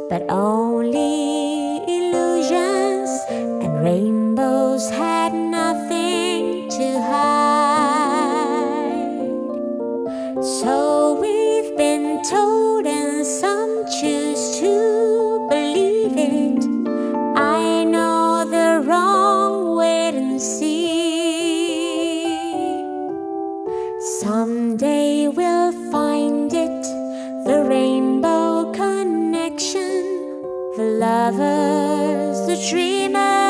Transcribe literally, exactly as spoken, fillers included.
but only illusions, and rainbows had nothing to hide. So we've been told, and some choose to believe it. I know the wrong, wait and see. Someday we'll find it, the rainbow connection, the lovers, the dreamers.